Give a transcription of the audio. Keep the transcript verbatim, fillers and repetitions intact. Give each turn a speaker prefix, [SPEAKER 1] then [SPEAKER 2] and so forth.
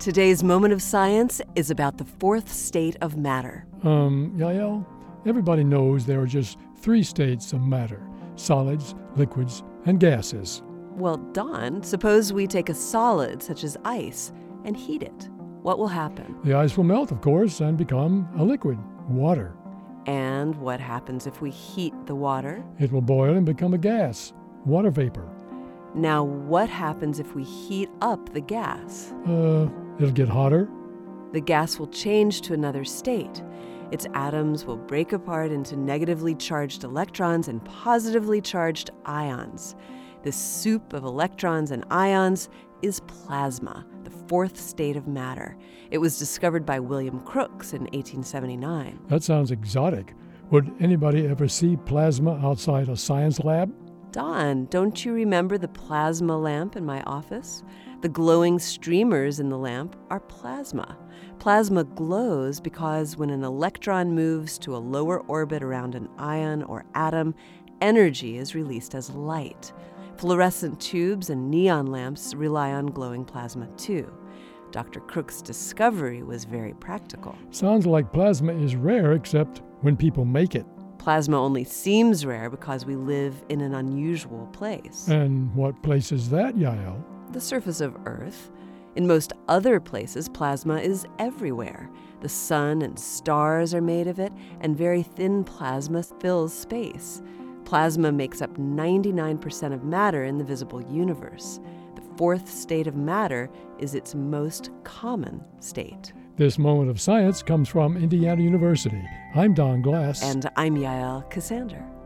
[SPEAKER 1] Today's Moment of Science is about the fourth state of matter.
[SPEAKER 2] Um, Yael, everybody knows there are just three states of matter: solids, liquids, and gases.
[SPEAKER 1] Well, Don, suppose we take a solid such as ice and heat it. What will happen?
[SPEAKER 2] The ice will melt, of course, and become a liquid, water.
[SPEAKER 1] And what happens if we heat the water?
[SPEAKER 2] It will boil and become a gas, water vapor.
[SPEAKER 1] Now, what happens if we heat up the gas?
[SPEAKER 2] Uh, it'll get hotter.
[SPEAKER 1] The gas will change to another state. Its atoms will break apart into negatively charged electrons and positively charged ions. This soup of electrons and ions is plasma, the fourth state of matter. It was discovered by William Crookes in eighteen seventy-nine.
[SPEAKER 2] That sounds exotic. Would anybody ever see plasma outside a science lab?
[SPEAKER 1] Don, don't you remember the plasma lamp in my office? The glowing streamers in the lamp are plasma. Plasma glows because when an electron moves to a lower orbit around an ion or atom, energy is released as light. Fluorescent tubes and neon lamps rely on glowing plasma too. Doctor Crookes' discovery was very practical.
[SPEAKER 2] Sounds like plasma is rare except when people make it.
[SPEAKER 1] Plasma only seems rare because we live in an unusual place.
[SPEAKER 2] And what place is that, Yael?
[SPEAKER 1] The surface of Earth. In most other places, plasma is everywhere. The sun and stars are made of it, and very thin plasma fills space. Plasma makes up ninety-nine percent of matter in the visible universe. The fourth state of matter is its most common state.
[SPEAKER 2] This Moment of Science comes from Indiana University. I'm Don Glass.
[SPEAKER 1] And I'm Yael Ksander.